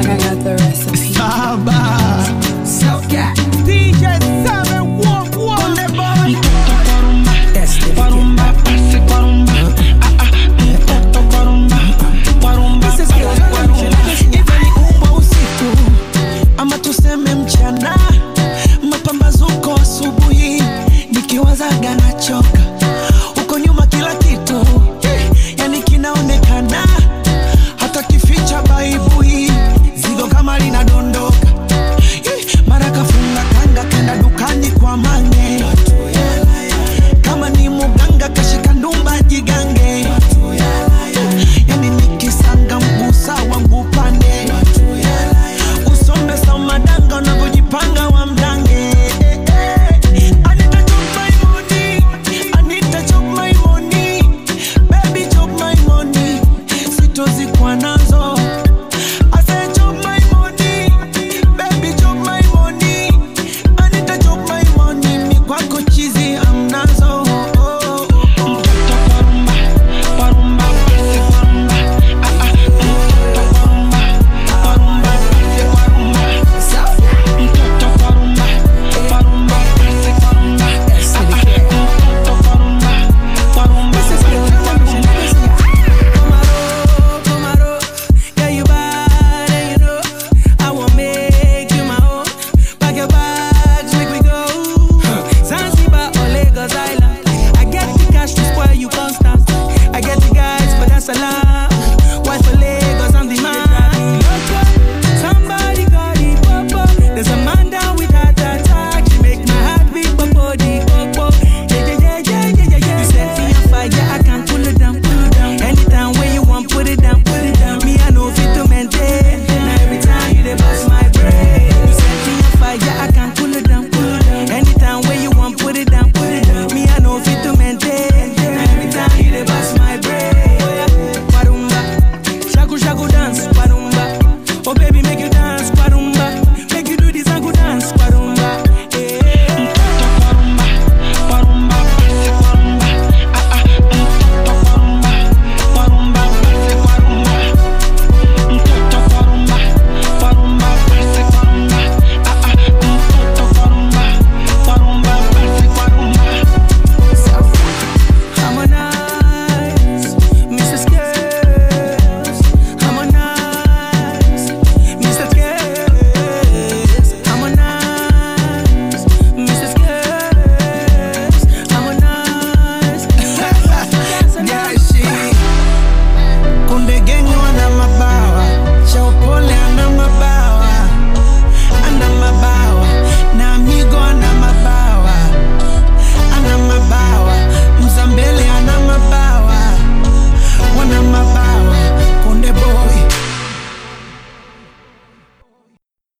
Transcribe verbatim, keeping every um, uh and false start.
I got the recipe. Saba Soca D J seven one one. Este Parumba, pase Parumba. Ah ah, mtoto Parumba. Parumba, pase Parumba. Iwe ni umwa usiku ama tuseme mchana, mapambazuko asubuhi, nikiwazaga nachoka. Uko nyuma kila kitu yani kinaonekana, hata kificha baibui zigo kama linadondoka. Mara kafunga kanga kenda dukani kwa mange, kama ni muganga kashika ndumba jigange. Yani nikisanga mgusa wangu pande, usombe sa madanga unavyojipanga wa mdange. I need to chop my money, I need to chop my money, baby chop my money, sitozi kwa nazo.